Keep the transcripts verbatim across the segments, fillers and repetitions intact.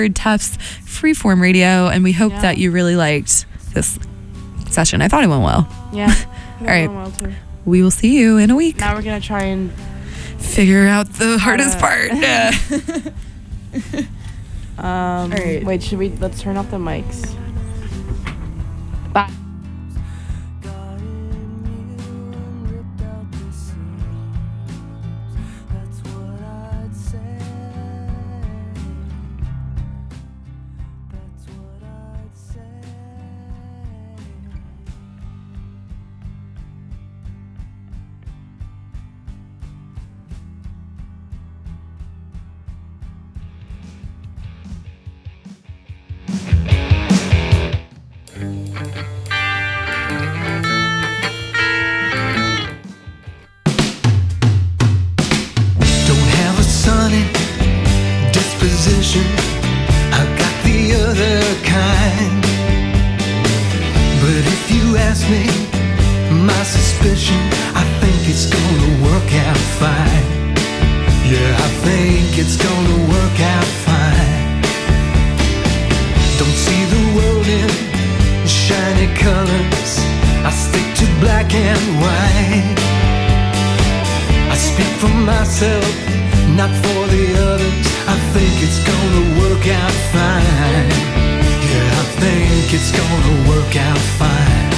Tufts Freeform Radio, and we hope Yeah. that you really liked this session. I thought it went well. Yeah. All right. Well too. We will see you in a week. Now we're gonna try and Figure out the hardest Uh, part. Yeah. um. right. Wait, should we? Let's turn off the mics. Bye. Don't have a sunny disposition. I've got the other kind. But if you ask me, my suspicion, I think it's gonna work out fine. Yeah, I think it's gonna work out fine. Don't see the world in shiny colors. I stick to black and white. I speak for myself, not for the others. I think it's gonna work out fine. Yeah, I think it's gonna work out fine.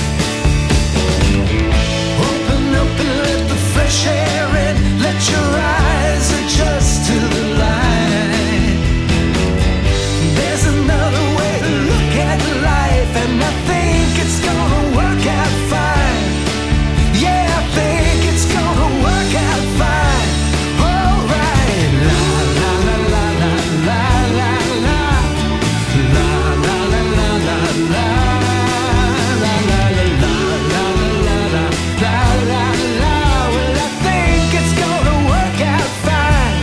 Open up and let the fresh air in. Let your eyes adjust to the light. There's another way to look at life, and I think it's gonna work out fine. Yeah, I think it's gonna work out fine. Alright. La la la la la la la la. La la la la la la. La la la la la la la. La la la. Well, I think it's gonna work out fine.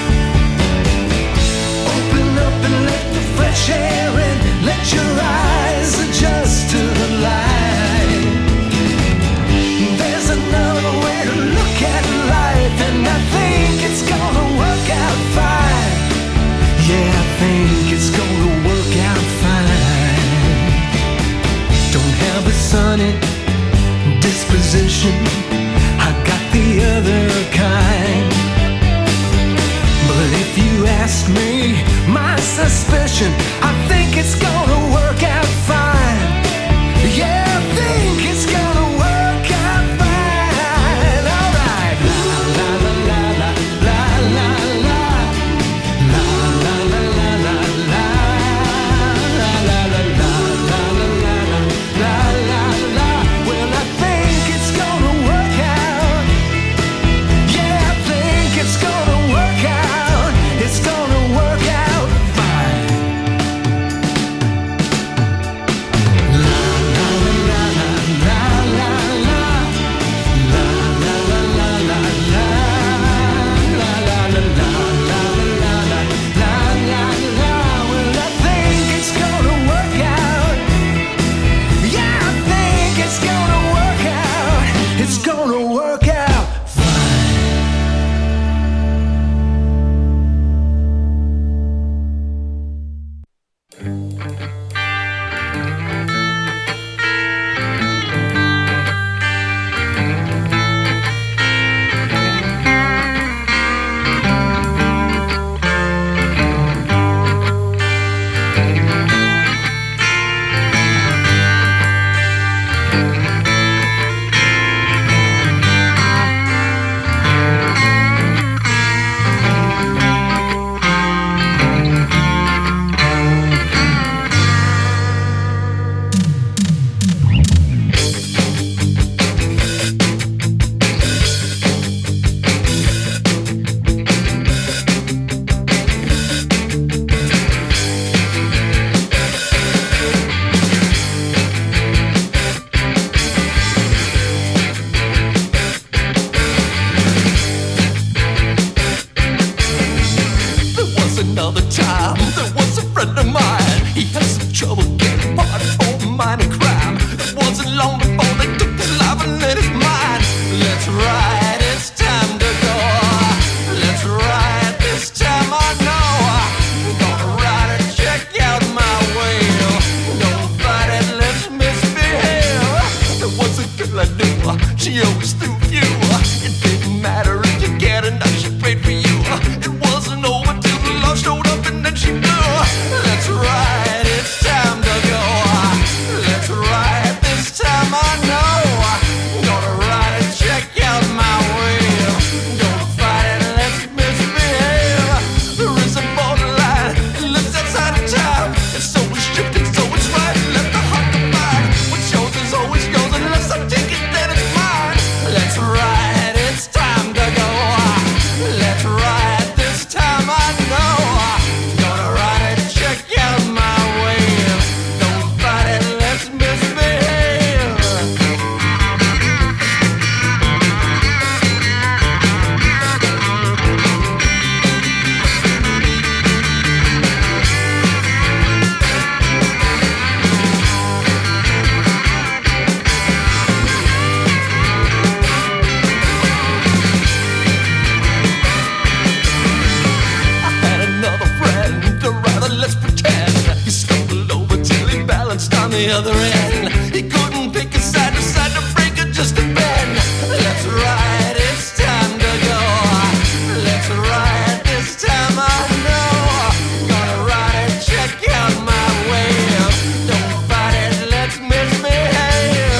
Open up and let the fresh air in. Let your eyes adjust to the light. There's another way to look at life, and I think it's gonna work out fine. Yeah, I think it's gonna work out fine. Don't have a sunny disposition. I got the other kind. But if you ask me, my suspicion, I think it's gonna work out fine. Yeah, I think it's gonna work out fine. Alright. La la la la la la la la. La la la la la la. La la la la la la la la la. Well, I think it's gonna work out. Yeah, I think it's gonna work out. It's gonna work out fine. La la la la la la la. La la la la la la. La la la la la la la. La la la. Well, I think it's gonna work out. Yeah, I think it's gonna work out. It's gonna work out fine. That's right, it's time to go. That's right, this time I know. Gonna ride and check out my wheel. Don't fight it, let's misbehave. There is a borderline, it lives outside of time. It's always shifting, so it's right. Let the heart divide. What's yours is always yours, unless I take it, then it's mine. That's right, it's time to go. That's right, this time I know. Gonna ride and check out my wheel. Don't fight it, let's misbehave. I had another friend, or rather, let's pretend he stumbled over till he balanced on the other end. He couldn't pick a side, decided to break it just a bend. That's right, it's time to go. That's right, this time I know. Gonna ride and check out my wheel. Don't fight it, let's misbehave.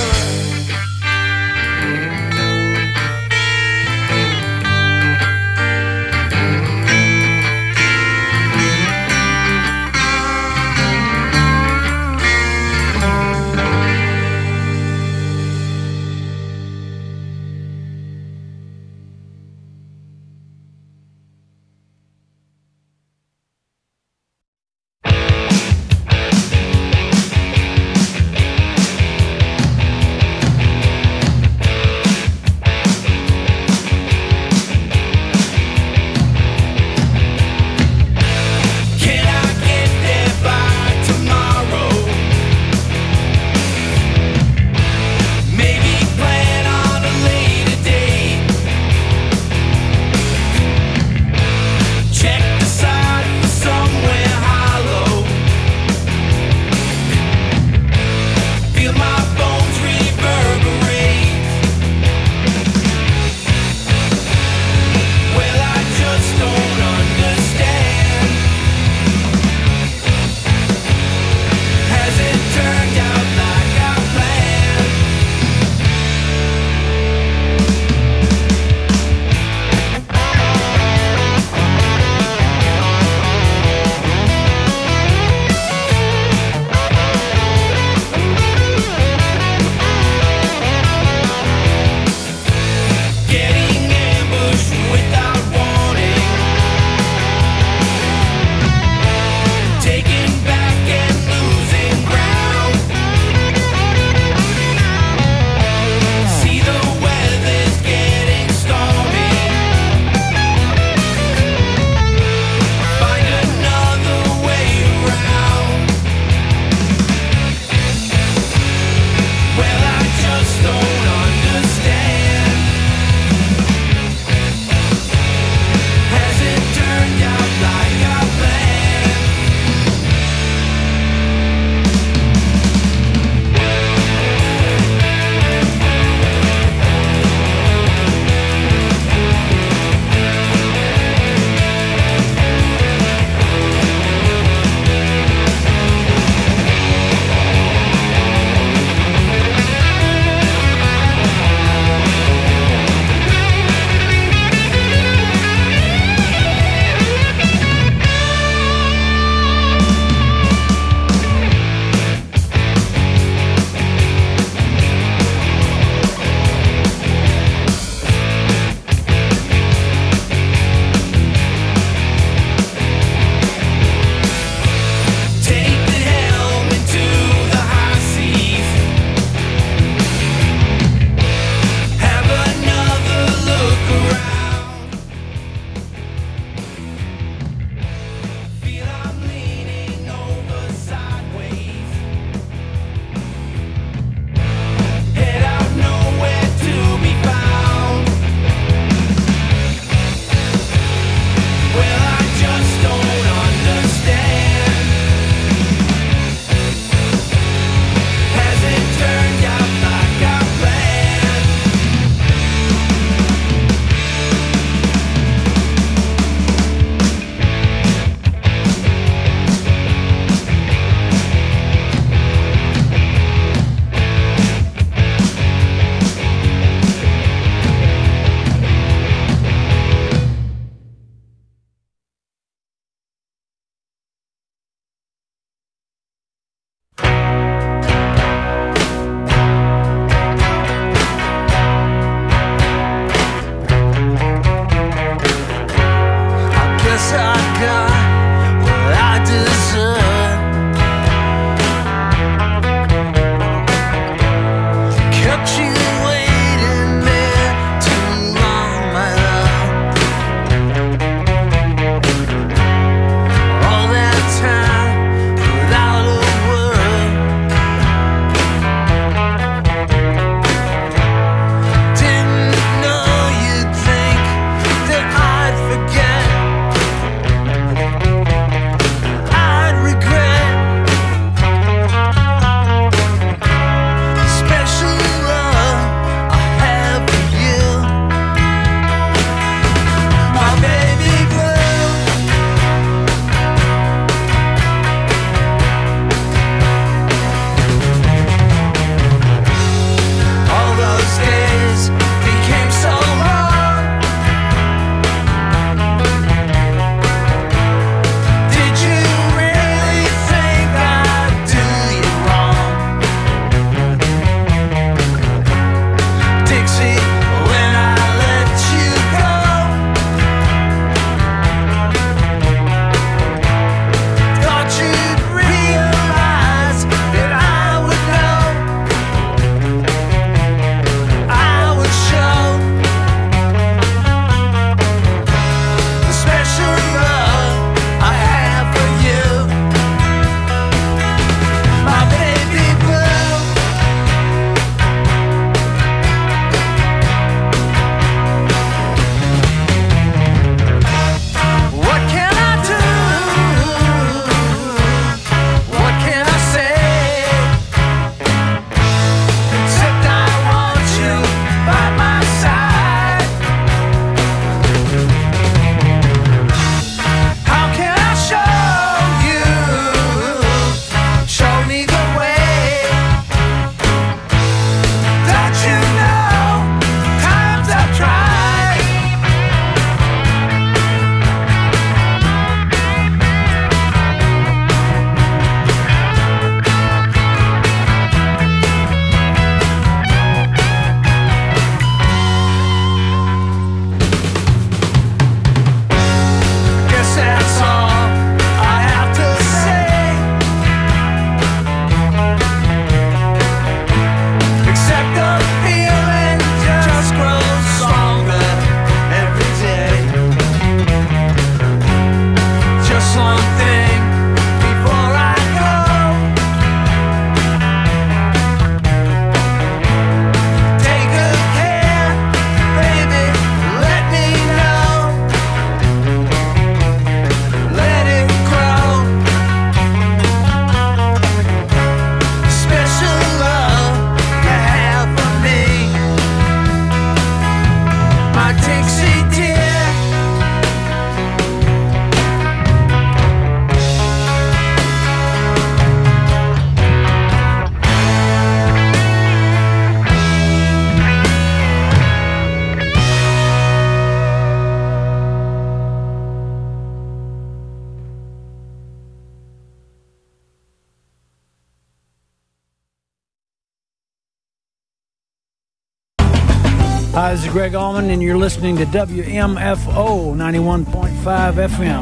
Hi, this is Greg Allman, and you're listening to W M F O ninety-one point five F M.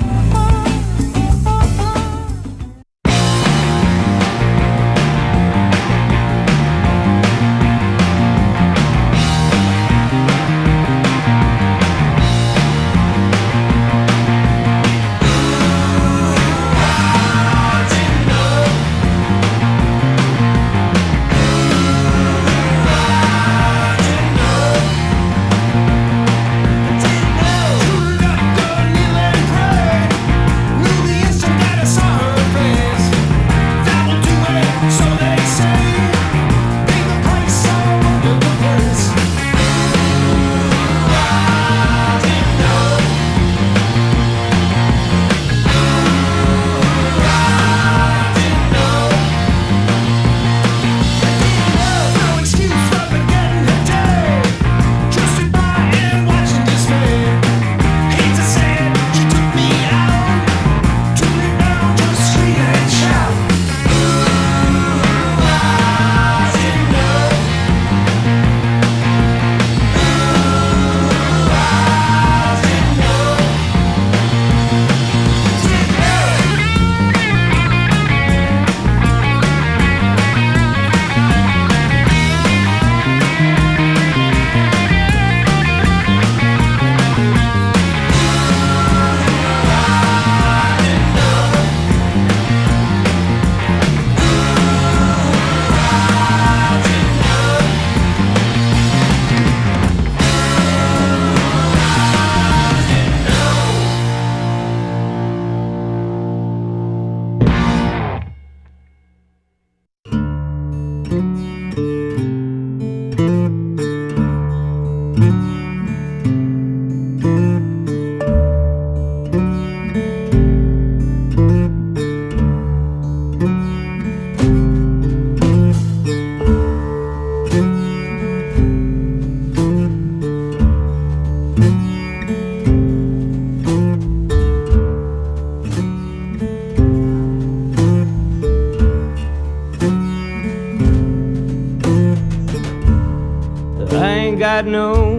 got no,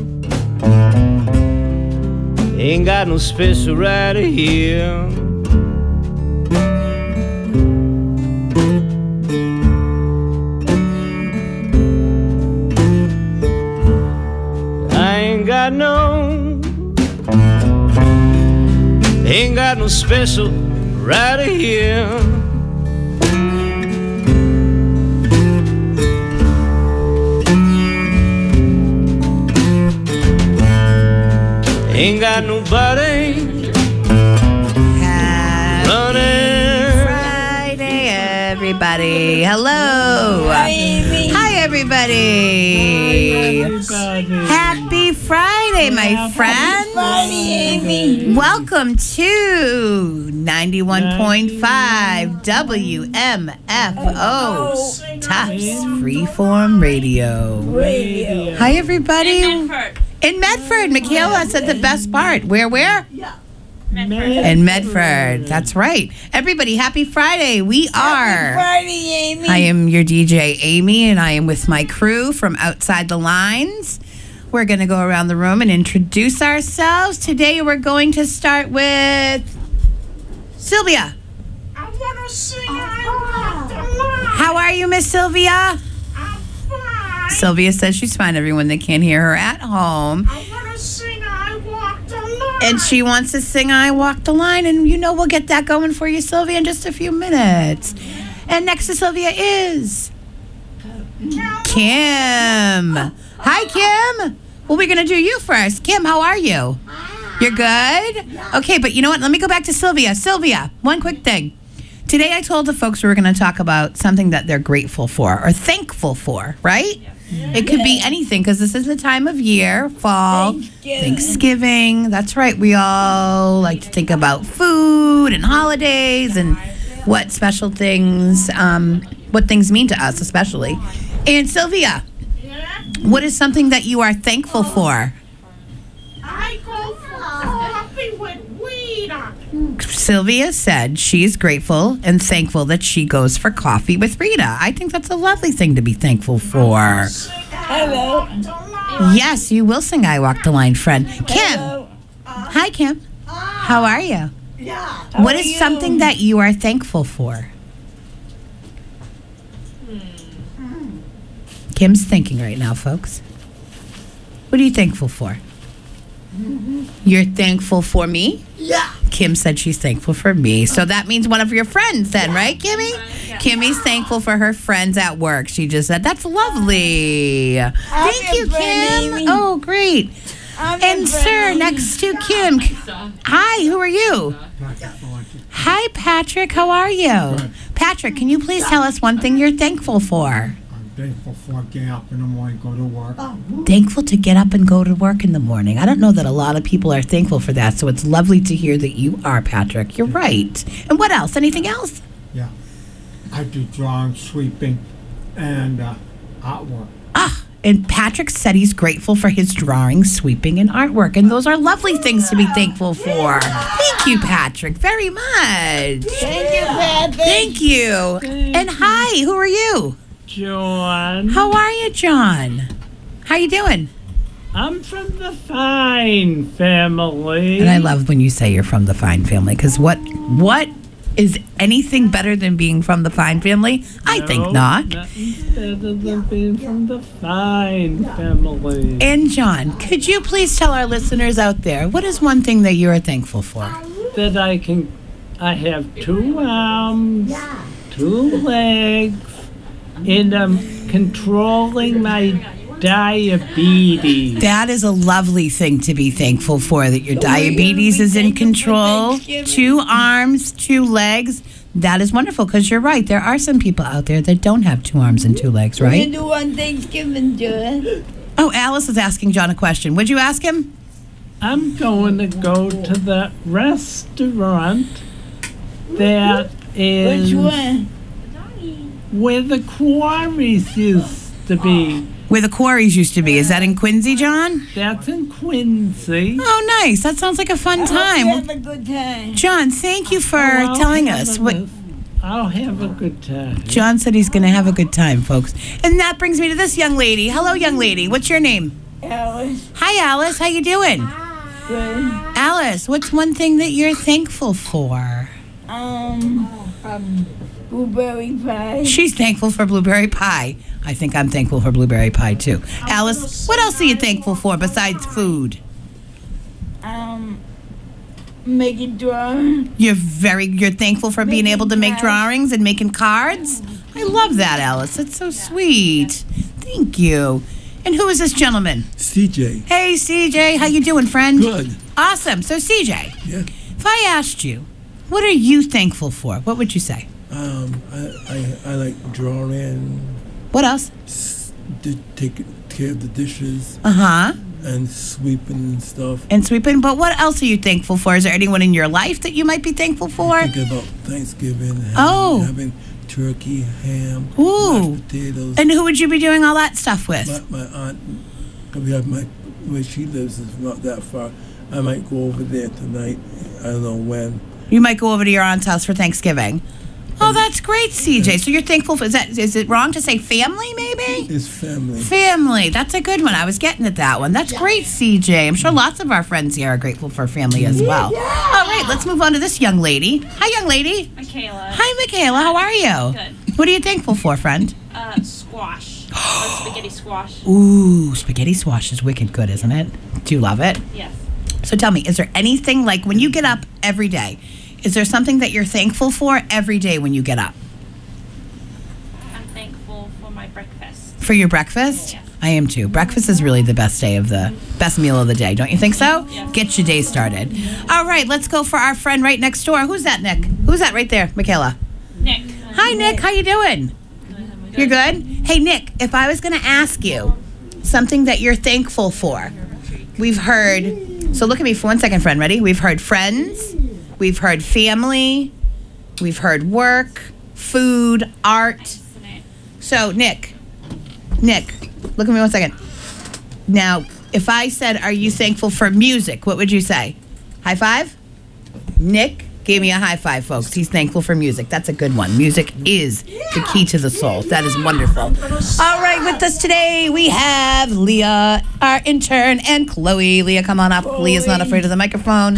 ain't got no special right here. I ain't got no, ain't got no special right here. Ain't got nobody Happy running. Friday, everybody. Hello. Hi, Amy. Hi, everybody. Happy Friday, my friends. Friday, Amy. Welcome to ninety-one point five W M F O Tufts Freeform Radio. Radio. Hi, everybody. In Medford, Michaela said the best part. Where, where? Yeah. In Medford. That's right. Everybody, happy Friday. We are. Happy Friday, Amy. I am your D J, Amy, and I am with my crew from Outside the Lines. We're going to go around the room and introduce ourselves. Today, we're going to start with Sylvia. I want to sing I Walk the Line. How are you, Miss Sylvia? I'm fine. Sylvia says she's fine. Everyone that can't hear her at home. I want to sing I Walk the Line. And she wants to sing I Walk the Line. And you know we'll get that going for you, Sylvia, in just a few minutes. And next to Sylvia is Kim. Hi, Kim. Well, we're going to do you first. Kim, how are you? You're good? Okay, but you know what? Let me go back to Sylvia. Sylvia, one quick thing. Today I told the folks we were going to talk about something that they're grateful for or thankful for, right? It could be anything because this is the time of year, fall, Thanksgiving. Thanksgiving. That's right. We all like to think about food and holidays and what special things, um, what things mean to us especially. And Sylvia, Yeah? what is something that you are thankful for? I go for coffee with weed on it. Sylvia said she's grateful and thankful that she goes for coffee with Rita. I think that's a lovely thing to be thankful for. Sing I Hello. Walk the Line. Yes, you will sing I Walk the Line, friend. Kim. Hi, Kim. How are you? Yeah. What is something that you are thankful for? Kim's thinking right now, folks. What are you thankful for? You're thankful for me? Yeah. Kim said she's thankful for me. So that means one of your friends then, right, Kimmy? Kimmy's thankful for her friends at work. She just said, that's lovely. Thank you, Kim. Oh, great. And sir, next to Kim. Hi, who are you? Hi, Patrick. How are you? Patrick, can you please tell us one thing you're thankful for? I'm thankful for getting up in the morning, go to work. Thankful to get up and go to work in the morning. I don't know that a lot of people are thankful for that, so it's lovely to hear that you are, Patrick. You're right. And what else? Anything else? Yeah. I do drawing, sweeping, and uh, artwork. Ah, and Patrick said he's grateful for his drawing, sweeping, and artwork, and those are lovely things to be thankful for. Thank you, Patrick, very much. Thank you, Patrick. Thank you. And hi, who are you? John. How are you, John? How you doing? I'm from the Fine family. And I love when you say you're from the Fine family, because what what is anything better than being from the Fine family? I think No, not. Nothing's better than being from the Fine family. And John, could you please tell our listeners out there, what is one thing that you are thankful for? That I can, I have two arms, two legs, and I'm controlling my diabetes. That is a lovely thing to be thankful for, that your diabetes is in control. Two arms, two legs. That is wonderful, because you're right. There are some people out there that don't have two arms and two legs, You right? do on Thanksgiving, John. Oh, Alice is asking John a question. Would you ask him? I'm going to go to the restaurant that is Which one? where the quarries used to be. Where the quarries used to be. Is that in Quincy, John? That's in Quincy. Oh, nice. That sounds like a fun time. Have a good time. John, thank you for I'll telling have us. a What good- I'll have a good time. John said he's going to have a good time, folks. And that brings me to this young lady. Hello, young lady. What's your name? Alice, Hi, Alice. How you doing? good. Alice, what's one thing that you're thankful for? Um, um, blueberry pie. She's thankful for blueberry pie. I think I'm thankful for blueberry pie, too. Alice, what else are you thankful for besides food? Um, make it drawing. You're very, you're thankful for being able to make drawings and making cards? I love that, Alice. That's so sweet. Thank you. And who is this gentleman? C J. Hey, C J. How you doing, friend? Good. Awesome. So, C J, Yeah. if I asked you, what are you thankful for? What would you say? Um, I, I, I like drawing, What else? s- to take care of the dishes Uh-huh. and sweeping and stuff. And sweeping. But what else are you thankful for? Is there anyone in your life that you might be thankful for? Thinking about Thanksgiving, having, Oh. having turkey, ham, Ooh. mashed potatoes. And who would you be doing all that stuff with? my, my aunt, we have my, where she lives is not that far. I might go over there tonight. I don't know when. You might go over to your aunt's house for Thanksgiving. Oh, that's great, C J. So you're thankful for, is that, is it wrong to say family, maybe? It's family. Family. That's a good one. I was getting at that one. That's great, C J. I'm sure lots of our friends here are grateful for family as well. All right, let's move on to this young lady. Hi, young lady. Michaela. Hi, Michaela. How are you? Good. What are you thankful for, friend? Uh, squash. Or spaghetti squash. Ooh, spaghetti squash is wicked good, isn't it? Do you love it? Yes. So tell me, is there anything, like when you get up every day, is there something that you're thankful for every day when you get up? I'm thankful for my breakfast. For your breakfast? Yes. I am too. Breakfast is really the best day of the best meal of the day. Don't you think so? Yes. Get your day started. All right, let's go for our friend right next door. Who's that, Nick? Who's that right there, Michaela? Nick. Hi, Nick. How you doing? You're good? Hey, Nick, if I was going to ask you something that you're thankful for, we've heard, so look at me for one second, friend. Ready? We've heard friends, we've heard family, we've heard work, food, art. So, Nick, Nick, look at me one second. Now, if I said, are you thankful for music, what would you say? High five? Nick gave me a high five, folks. He's thankful for music. That's a good one. Music is the key to the soul. That is wonderful. All right, with us today, we have Leah, our intern, and Chloe. Leah, come on up. Leah's not afraid of the microphone.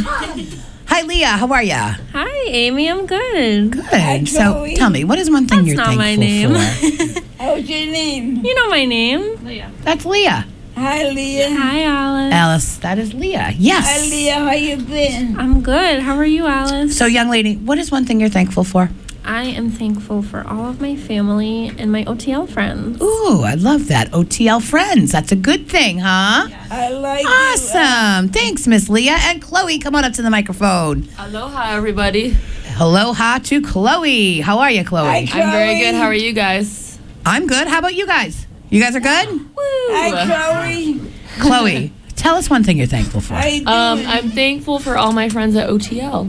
Hi, Leah. How are ya? Hi, Amy. I'm good. Good. So tell me, what is one thing That's you're not my thankful name. for? What's your name? You know my name. Leah. That's Leah. Hi, Leah. Hi, Alice. Alice, that is Leah. Yes. Hi, Leah. How you been? I'm good. How are you, Alice? So, young lady, what is one thing you're thankful for? I am thankful for all of my family and my O T L friends. Ooh, I love that. O T L friends. That's a good thing, huh? I like Awesome. Thanks, Miss Leah. And Chloe, come on up to the microphone. Aloha, everybody. Aloha to Chloe. How are you, Chloe? I'm very good. How are you guys? I'm good. How about you guys? You guys are good? Hi, Chloe. Chloe, tell us one thing you're thankful for. Um, I'm thankful for all my friends at O T L.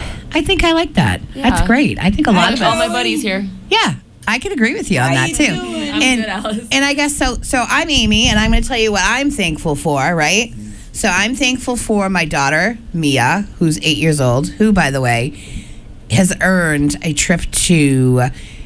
I think I like that. Yeah. That's great. I think a lot I of have all us. my buddies here. Yeah, I can agree with you on How that you too. doing? I'm and good, Alice. and I guess so. So I'm Amy, and I'm going to tell you what I'm thankful for. Right. So I'm thankful for my daughter Mia, who's eight years old, who, by the way, has earned a trip to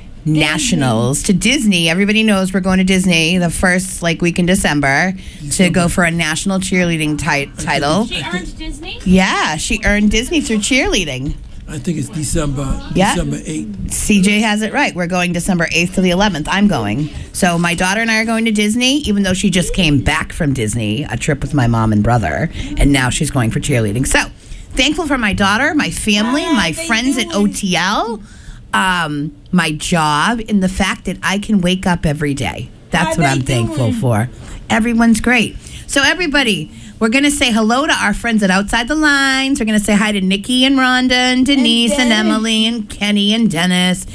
nationals to Disney. Everybody knows we're going to Disney the first like week in December to go for a national cheerleading ti- title. She earned Disney? Yeah, she earned Disney through cheerleading. I think it's December, Yeah. December eighth. C J has it right. We're going December eighth to the eleventh. I'm going. So my daughter and I are going to Disney, even though she just came back from Disney, a trip with my mom and brother, and now she's going for cheerleading. So thankful for my daughter, my family, my friends at O T L, um, my job, and the fact that I can wake up every day. That's How what they I'm thankful doing? for. Everyone's great. So everybody, we're going to say hello to our friends at Outside the Lines. We're going to say hi to Nikki and Rhonda and Denise and, Dennis. Emily and Kenny and Dennis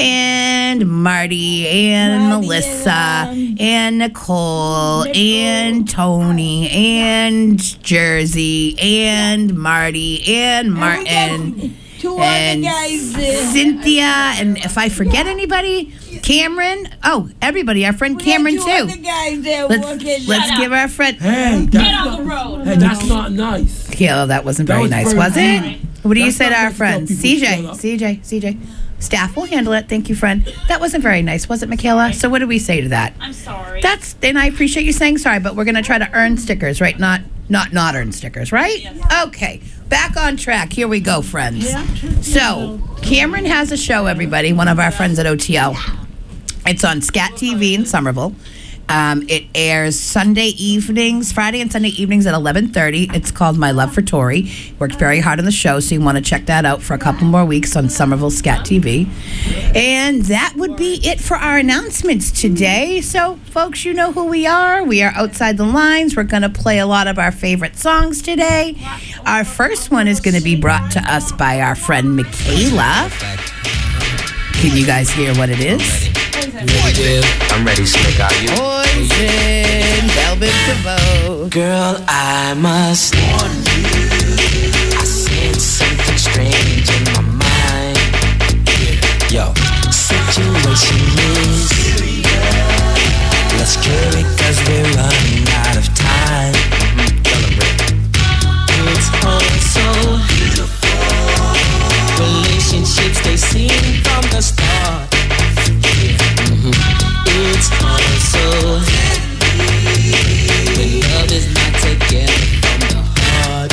and Marty and Marty Melissa and, um, and Nicole, Nicole. and Tony and Jersey and Marty and Martin Two and other guys there. Cynthia. And if I forget anybody, Cameron. Oh, everybody. Our friend We got Cameron, two too. other guys there Let's, working. let's Shut give our friend. Hey, Get that's, on the road. hey, that's not nice. Yeah, that wasn't That very was nice, very was it? rude. What do you That's say to not our nice to tell friends? people C to J, shut up. C J, C J. Staff will handle it. Thank you, friend. That wasn't very nice, was it, Michaela? So what do we say to that? I'm sorry. That's, and I appreciate you saying sorry, but we're going to try to earn stickers, right? Not not not earn stickers, right? Okay, back on track. Here we go, friends. So Cameron has a show, everybody, one of our friends at O T L. It's on Scat T V in Somerville. Um, it airs Sunday evenings, Friday and Sunday evenings at eleven thirty. It's called My Love for Tori. Worked very hard on the show, so you want to check that out for a couple more weeks on Somerville Scat T V. And that would be it for our announcements today. So, folks, you know who we are. We are Outside the Lines. We're going to play a lot of our favorite songs today. Our first one is going to be brought to us by our friend Michaela. Can you guys hear what it is? I'm ready, Slick. Are you? Poison, Velvet DeVoe. Girl, I must warn you. I sense something strange in my mind. Yo, situation is serious. Let's cure it cause we're running out of time. It's all so beautiful. Relationships, they seem from the start. It's also when love is not together from the heart.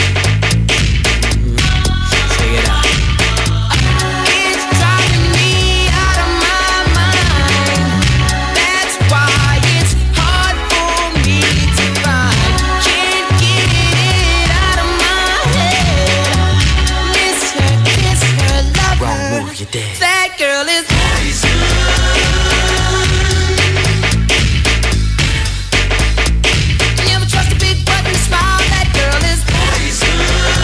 Check it out. It's driving me out of my mind. That's why it's hard for me to find. Can't get it out of my head. Miss her, kiss her, love her. Wrong move, you're dead. That girl is poison. Never trust a big button smile. That girl is poison.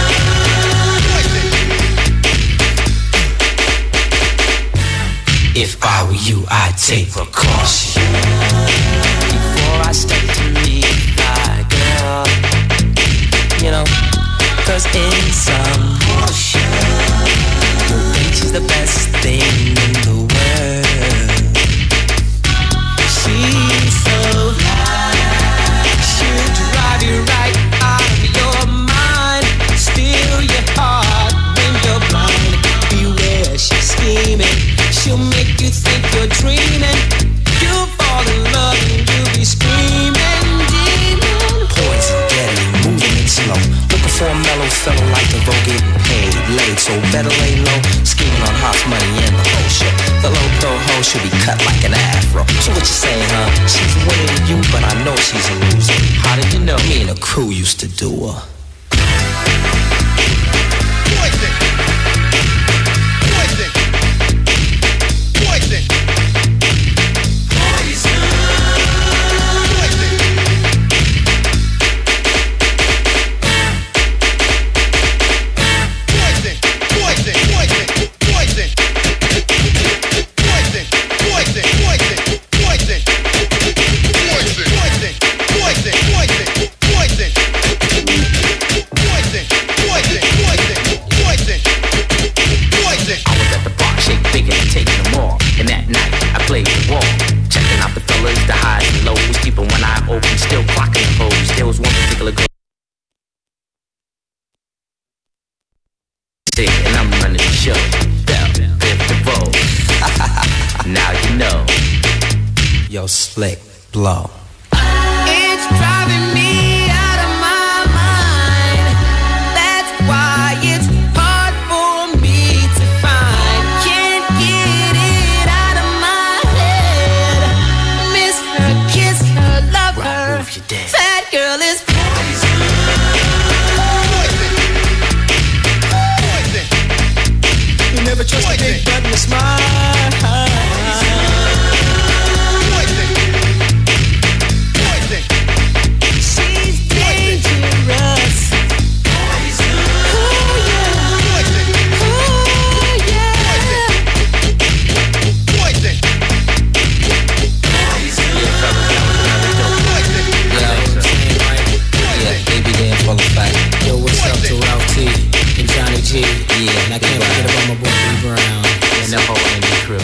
If I were you, I'd take precaution before I step to meet my girl. You know, cause in some motion, you think she's the best thing in the world. She's so fly, she'll drive you right out of your mind. Steal your heart when you're blind. crew used to do her. Poison. Poison. Poison. And I'm running the show. Bell, Biv DeVoe. Now you know. Yo, Slick, blow. It's driving me out of my mind. That's why it's hard for me to find. Can't get it out of my head. Miss her, kiss her, love her. That girl is poison. You never trust a big button to smile. She's dangerous. Poison. Oh yeah. Poison. Oh yeah. Poison. Poison. Yeah, baby, damn full of fight. Yo, what's up to Ralph T and Johnny G? Yeah, and I can't forget about my boy B Brown and the whole Indie crew.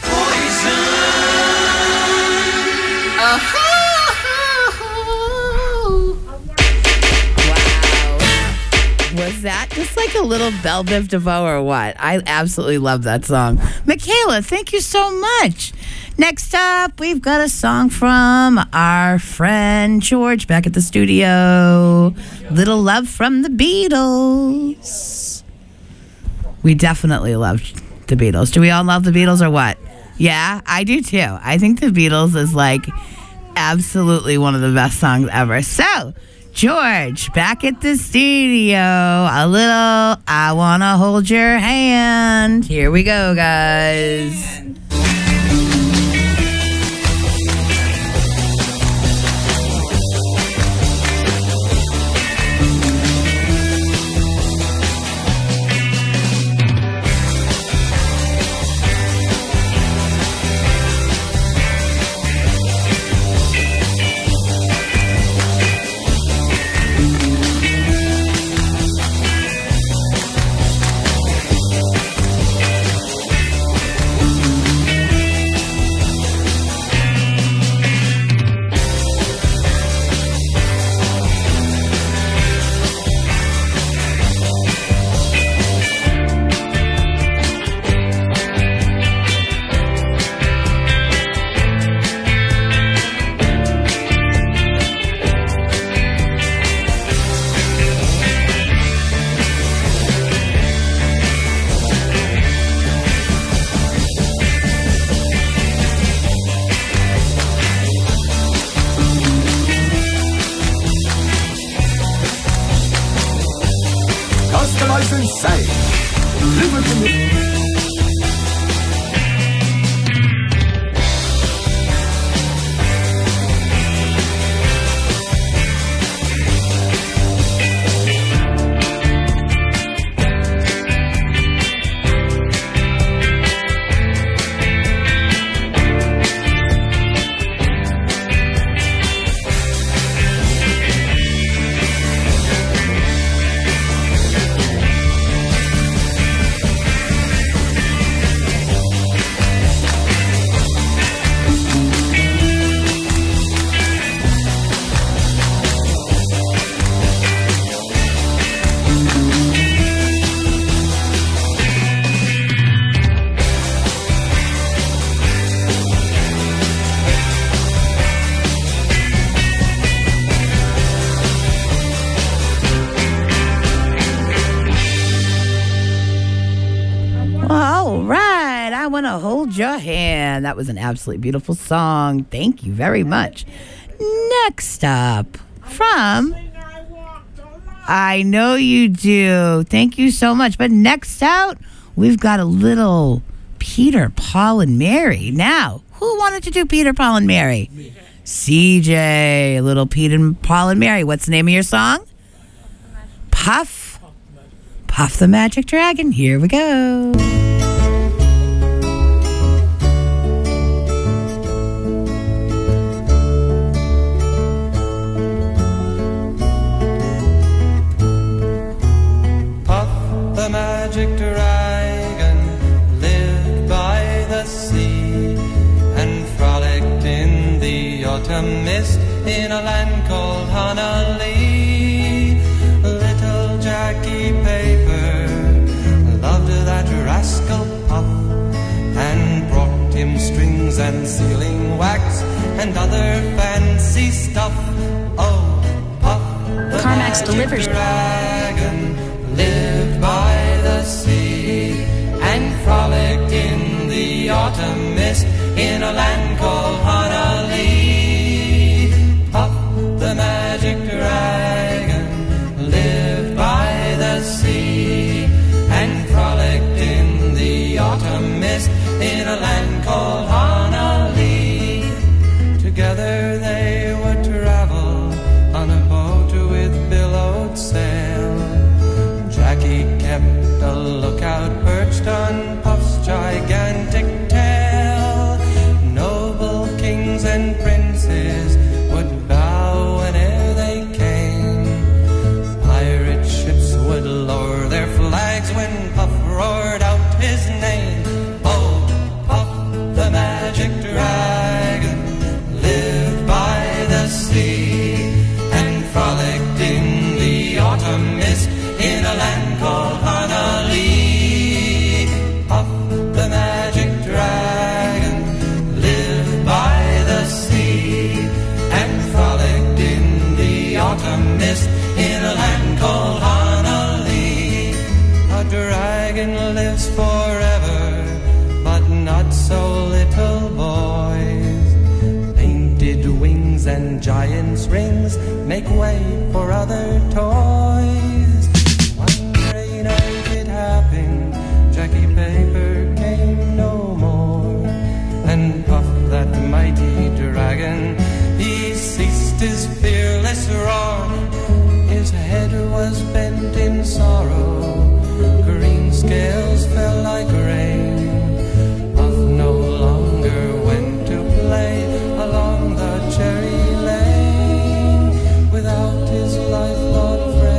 Was that just like a little Belle Biv DeVoe or what? I absolutely love that song. Michaela, thank you so much. Next up, we've got a song from our friend George back at the studio. Little Love from the Beatles. We definitely love the Beatles. Do we all love the Beatles or what? Yeah, I do too. I think the Beatles is like absolutely one of the best songs ever. So, George, back at the studio, a little I Wanna Hold Your Hand. Here we go, guys. Customize and save. Live with the All right, I Want to Hold Your Hand. That was an absolutely beautiful song. Thank you very much. Next up, from I know you do. Thank you so much. But next out, we've got a little Peter, Paul, and Mary. Now, who wanted to do Peter, Paul, and Mary? Me. C J, little Peter, Paul, and Mary. What's the name of your song? Puff. Puff the Magic Dragon. Here we go. The magic dragon lived by the sea and frolicked in the autumn mist in a land called Honolulu. Little Jackie Paper loved that rascal Puff and brought him strings and sealing wax and other fancy stuff. Oh, Puff the CarMax delivers. Dragon lived by the sea and frolicked in the autumn mist in a land called Honolulu. Puff the magic dragon lived by the sea and frolicked in the autumn mist in a land called Honolulu. Together they would travel on a boat with billowed sail. Jackie kept a lookout perched on Puff's gigantic tail. Noble kings and princes would bow whene'er they came. Pirate ships would lower their flags when Puff roared out his name. Oh, Puff the magic dragon lived by the sea and frolicked in the autumn mist in a land called Honolulu. Puff the magic dragon lived by the sea and frolicked in the autumn mist in a land called Honolulu. A dragon lives forever, but not so little boys. Painted wings and giant's rings make way for other toys. It happened, Jackie Paper came no more, and Puff that mighty dragon, he ceased his fearless roar. His head was bent in sorrow, green scales fell like rain. Puff no longer went to play along the cherry lane without his lifelong friend.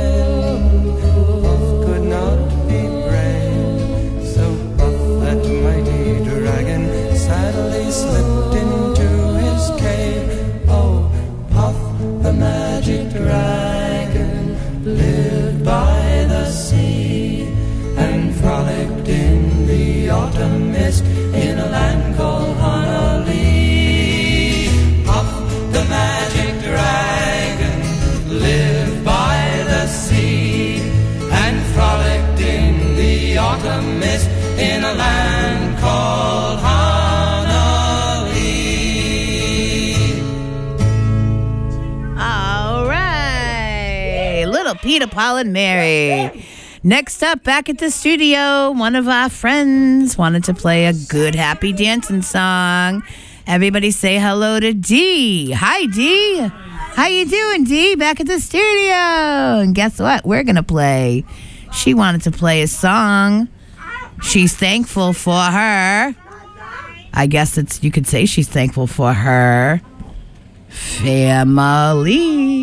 Sadly slipped into his cave. Oh, Puff the magic dragon lived by the sea and frolicked in the autumn mist in a land called Honolulu. Puff the magic dragon lived by the sea and frolicked in the autumn mist in a land called Honolulu. Peter, Paul, and Mary. Next up, back at the studio, one of our friends wanted to play a good, happy dancing song. Everybody say hello to Dee. Hi, Dee. How you doing, Dee? Back at the studio. And guess what? We're going to play. She wanted to play a song. She's thankful for her. I guess it's, you could say she's thankful for her family.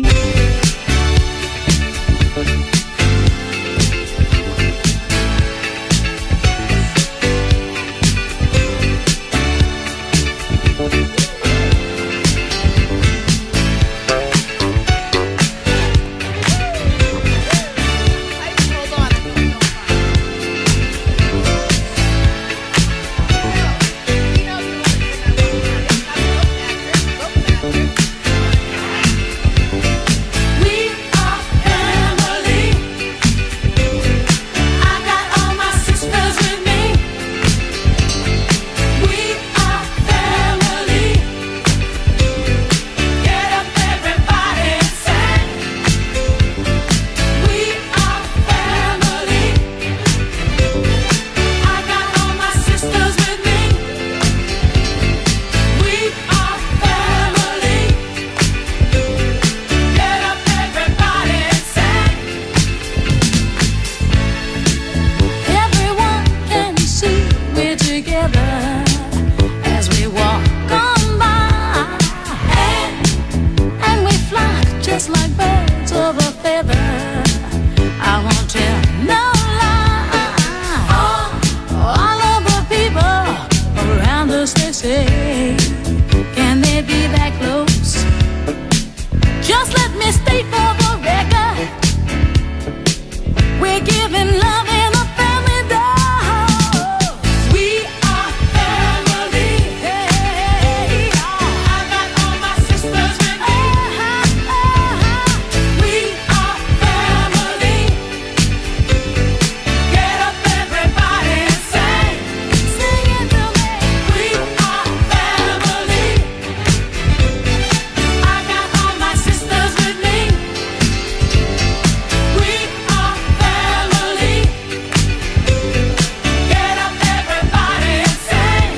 just they say, can they be that close? Just let me state for the record, we're giving love in a family dose. We are family. Hey, I got all my sisters with me. We are family. Get up, everybody, and sing. Sing it to me. We are family. I got all my sisters with me. We are family. Get up, everybody, and sing.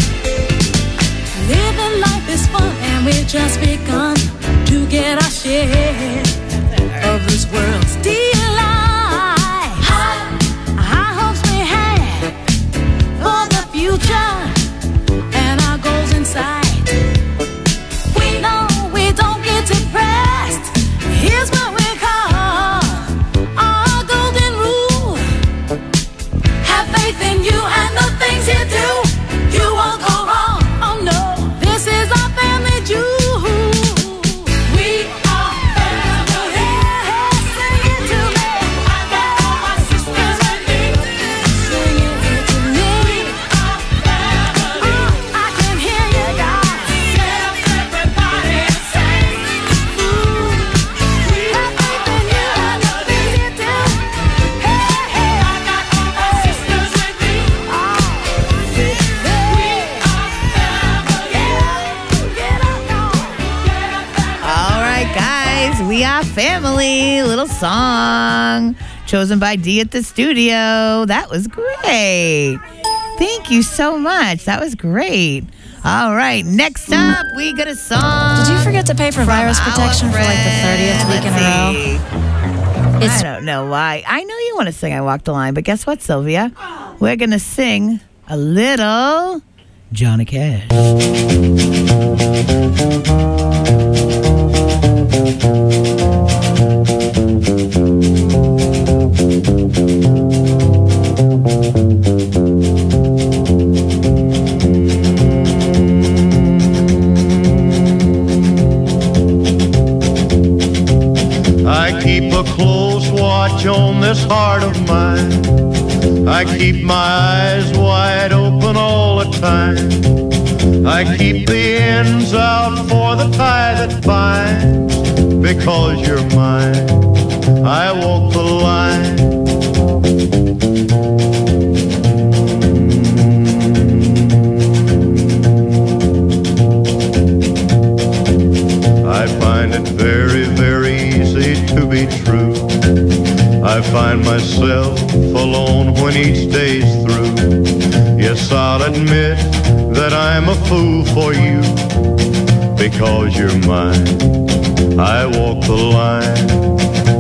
Living life is fun, and we've just begun to get our share of this world's delight. High, high hopes we have for the future, and our goals in sight. We know we don't get depressed. Here's what we call our golden rule. Have faith in you and the things you do. You won't go wrong. Oh no, this is our family jewel. We are family. Sing it to me. I got all my sisters with me. Sing it to me. We are family. I can hear you guys. Get up, everybody, and sing. We have faith in you and the things you do. Hey, hey, I got all my sisters with me. We are family. Get up, y'all. Get up, All right, guys, we are family. Little song chosen by Dee at the studio. That was great. Thank you so much. That was great. All right, next up, we got a song. Did you forget to pay for from virus our protection for like the thirtieth friend. week in a Let's row? see. It's- I don't know why. I know you want to sing I Walk the Line, but guess what, Sylvia? We're going to sing a little Johnny Cash. I keep a close watch on this heart of mine. I keep my eyes wide open all the time. I keep the ends out for the tie that binds. Because you're mine, I walk the line. I find it very, very easy to be true. I find myself alone when each day's through. Yes, I'll admit that I'm a fool for you. Because you're mine, I walk the line.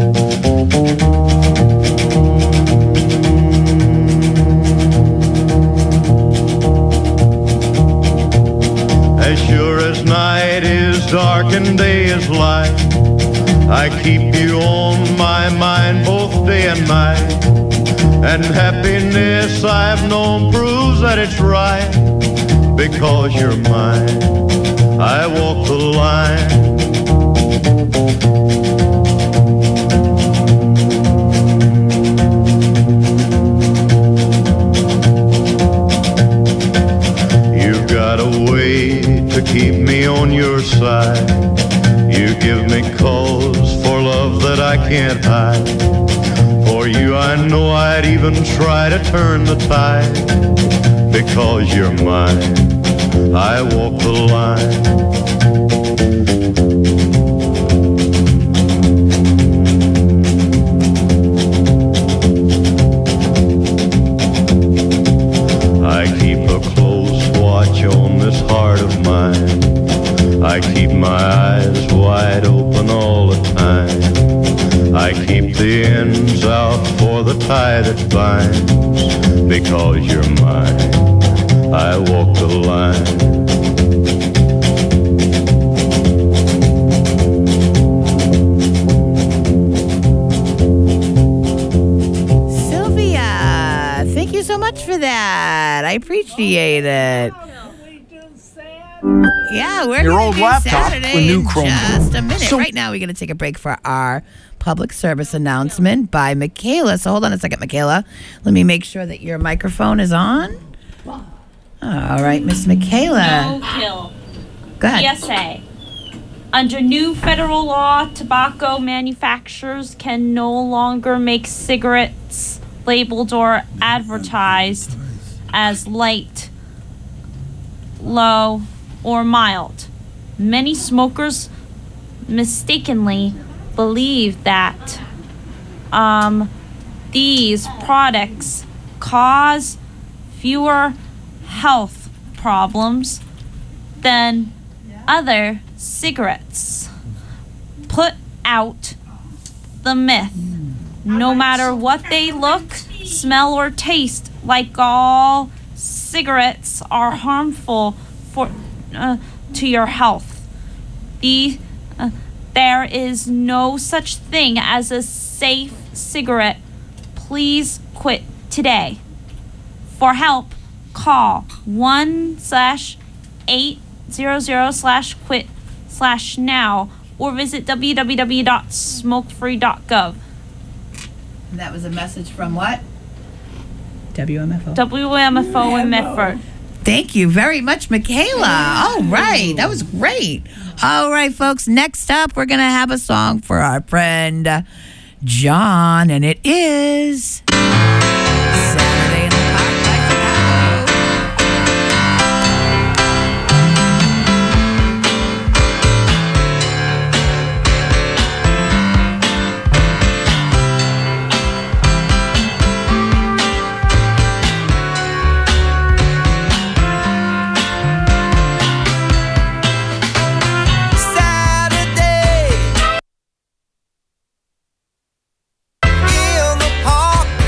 As sure as night is dark and day is light, I keep you on my mind both day and night. And happiness I've known proves that it's right. Because you're mine, I walk the line. You've got a way to keep me on your side. You give me cause for love that I can't hide. For you I know I'd even try to turn the tide. Because you're mine, I walk the line. I keep a close watch on this heart of mine. I keep my eyes wide open all the time. I keep the ends out for the tie that binds. Because you're mine, I walk the line. Sylvia, thank you so much for that. I appreciate it. Yeah, we're Your gonna old do laptop Saturday with new in Chromebook. just a minute. So- right now, we're going to take a break for our public service announcement by Michaela. So hold on a second, Michaela. Let me make sure that your microphone is on. All right, Miss Michaela. No kill. Go ahead. P S A. Under new federal law, tobacco manufacturers can no longer make cigarettes labeled or advertised as light, low, or mild. Many smokers mistakenly believe that um, these products cause fewer health problems than other cigarettes. Put out the myth. No matter what they look, smell, or taste like, all cigarettes are harmful for uh, to your health. The, uh, there is no such thing as a safe cigarette. Please quit today. For help, call one slash eight hundred slash quit slash now or visit w w w dot smoke free dot gov. That was a message from what? W M F O. W M F O in Medford. Thank you very much, Michaela. All right. That was great. All right, folks. Next up, we're going to have a song for our friend uh, John, and it is Saturday in the Park by Chicago. Saturday in the park.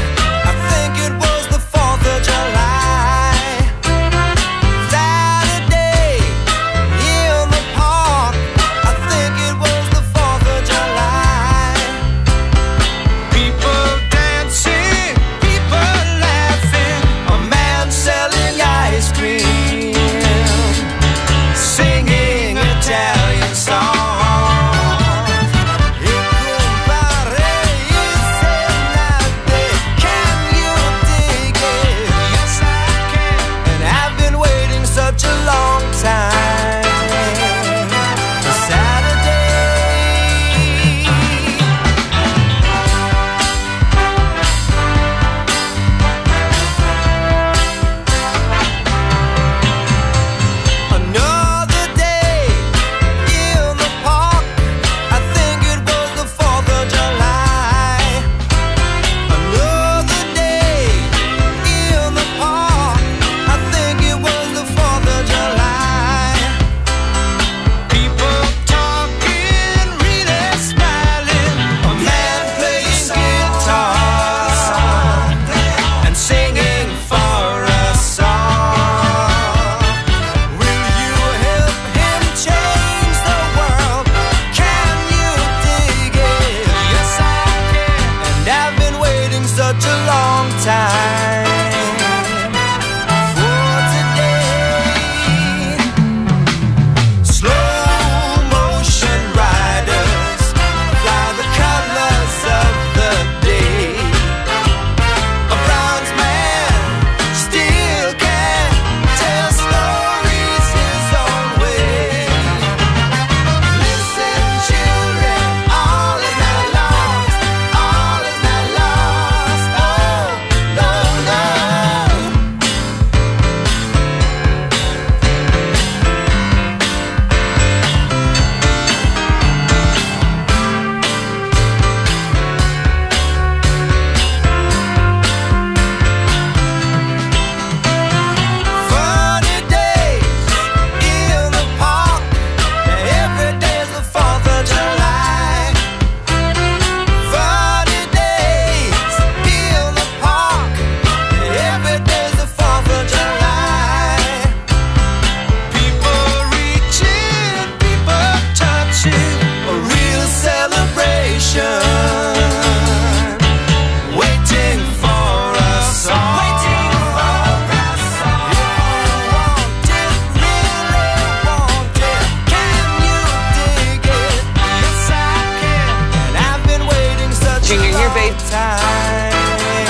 lifetime.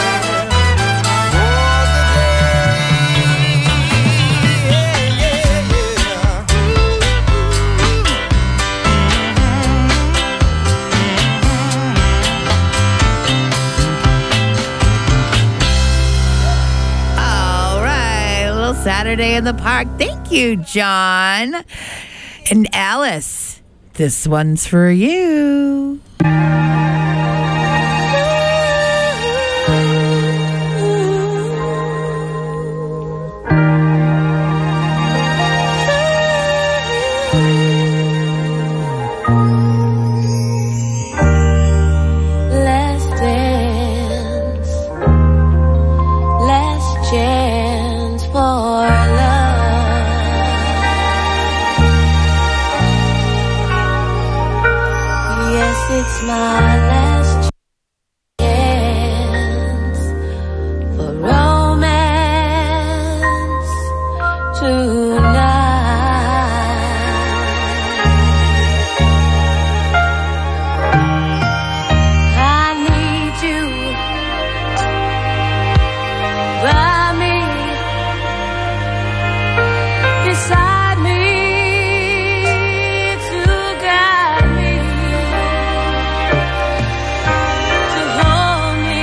Saturday in the Park. Thank you, John. And Alice, this one's for you. Let's dance. Let's chant for it's my last chance for romance tonight. I need you by me, beside me, to guide me, to hold me,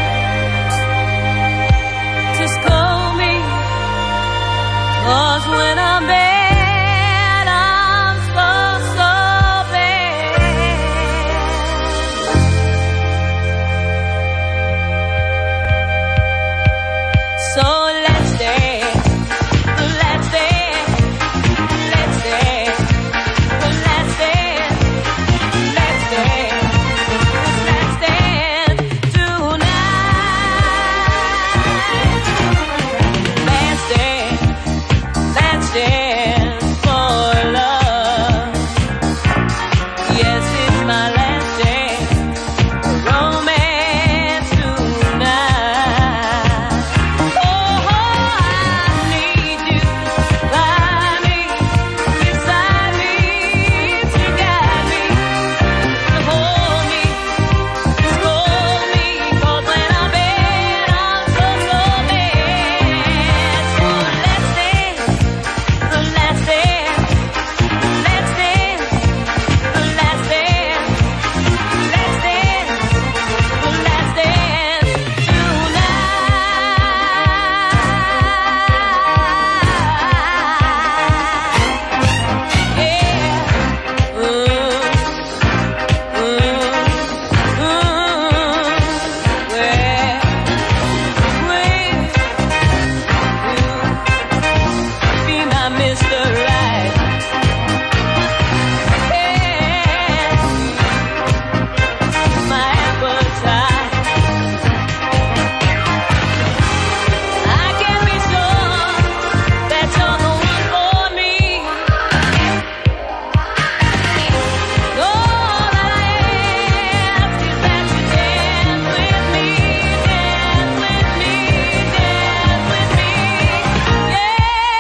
to scold me. 'Cause when I'm bad, I'm so, so bad. So let's dance, let's dance, let's dance, let's dance, let's dance, let's dance tonight. Let's dance, let's dance for love. Yes, it's my last dance for romance tonight. Oh, I need you by me, beside me, to guide me, to hold me, to scold me. 'Cause when I'm bad, I'm so, so bad. So let's dance, let's dance, let's dance, let's dance, let's dance, let's dance tonight. Yeah. Ooh, ooh, ooh, yeah. Be my Mister Right. Yeah. My appetite. I can be sure that you're the one for me. All I ask is that you dance with me, dance with me, dance with me. Yeah.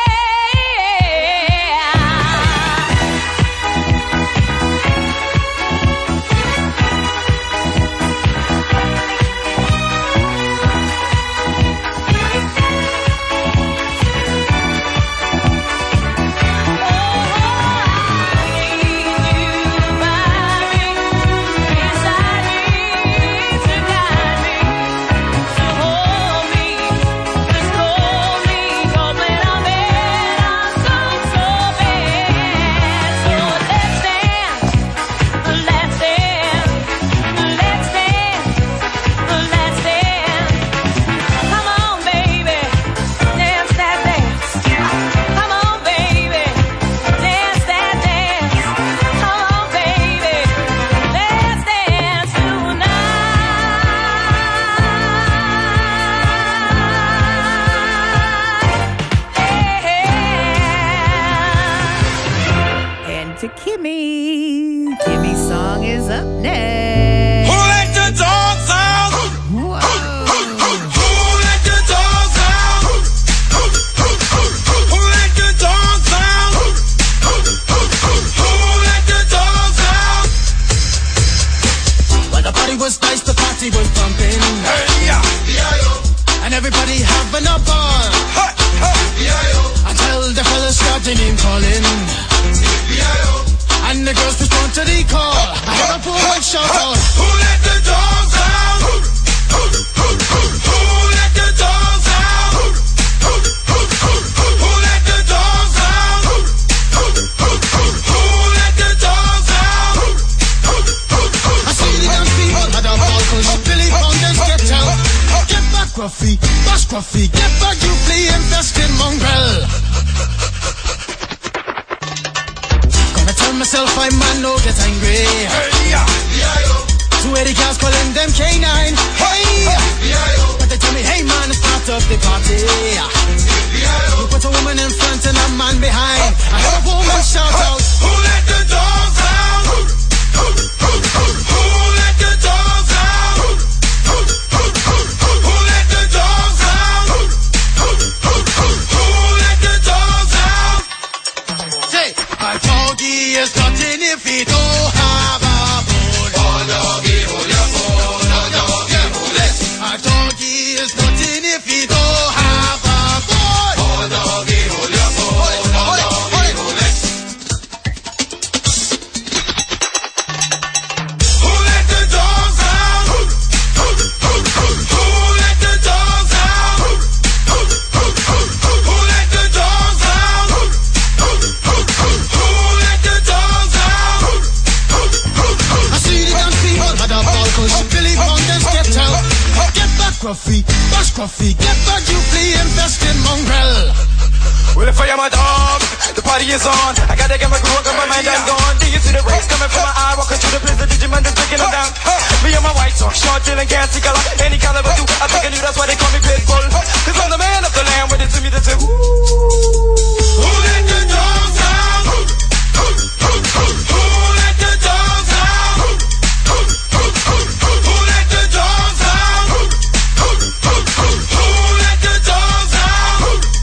And to Kimmy. Kimmy's song is up next. Who let the dogs out? Whoa. Who let the dogs out? Who let the dogs out? Who let the dogs out? When the party was nice, the party was fun. And the girls respond to the call. I hear a woman shout out, who let the dogs out? Who let the dogs out? Who let the dogs out? Who let the dogs out? I see the young people at the balcony, she Billy Fountains get out. Get back, Gruffy, bash Gruffy, get back, you flea infested mongrel. Gonna tell myself I man no get angry. Hey, yeah, yeah, two eighty girls calling them K nine. Hey, yeah, but they tell me, hey man, start up the party. You put a woman in front and a man behind. I heard a woman shout out, who let the dogs out? Who let the dogs out? Who let the dogs out? Who let the dogs out? Say, a doggy is nothing if he don't have a bone. Oh, doggy, hold your bone. Oh, doggy, hold it. A doggy is nothing if he don't have a bone. Oh, doggy, hold your bone. Oh, doggy, hold it. Who let the dogs out? Who let the dogs out? Who let the dogs out? Who let the dogs out? I see the young people at the balcony, she Billy Fountains get out. Get back, Gruffy, bash Gruffy, get back, you flea infested mongrel. Well, if I am a dog, the party is on. I gotta get my groove on, got my mind, I'm gone. Do you see the rays coming from my eye? Walking through the place, the Digimon just breaking them down. Me and my white talk, short, dealing, gassy color. Any caliber do, I think I knew that's why they call me Pitbull. Cause I'm the man of the land, with it to me, that's it. Who let the dogs out? Who let the dogs out? Who let the dogs out? Who let the dogs out?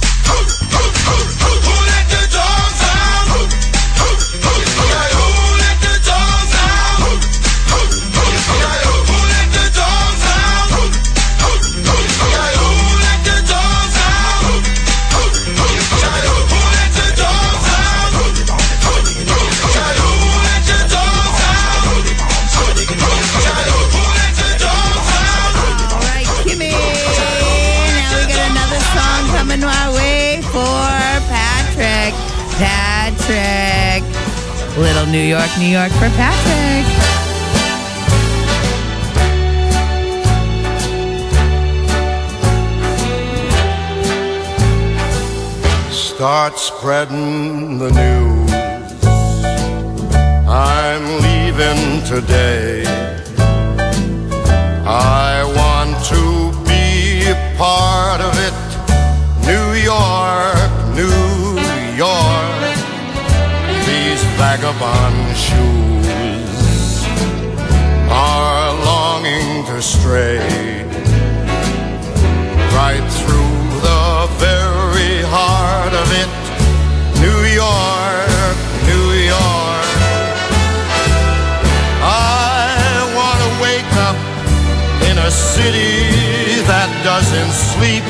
Who let the dogs out? Who let the dogs out? Who let the dogs out? Who let the dogs out? Who let the dogs out? Who let the dogs out? Who let the dogs out? All right, Kimmy. Now we got another song coming our way for Patrick. Patrick. Little New York, New York for Patrick. Start spreading the news. I'm leaving today. I want to be a part of it. New York, New York. These vagabond shoes are longing to stray right through the very heart of it. New York, New York. I want to wake up in a city that doesn't sleep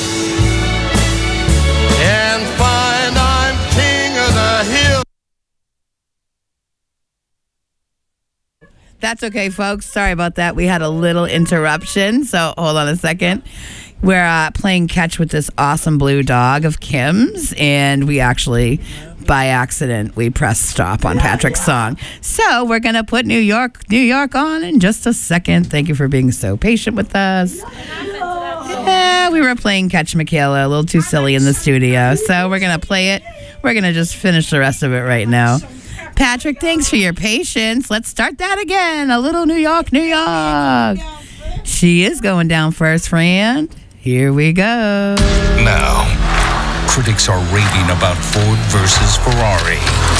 and find I'm king of the hill. That's okay, folks. Sorry about that. We had a little interruption, so hold on a second. We're uh, playing catch with this awesome blue dog of Kim's, and we actually, by accident, we pressed stop on Patrick's song. So we're going to put New York, New York on in just a second. Thank you for being so patient with us. Yeah, we were playing Catch Michaela, a little too silly in the studio. So we're going to play it. We're going to just finish the rest of it right now. Patrick, thanks for your patience. Let's start that again. A little New York, New York. She is going down first, friend. Here we go. Now, critics are raving about Ford versus Ferrari.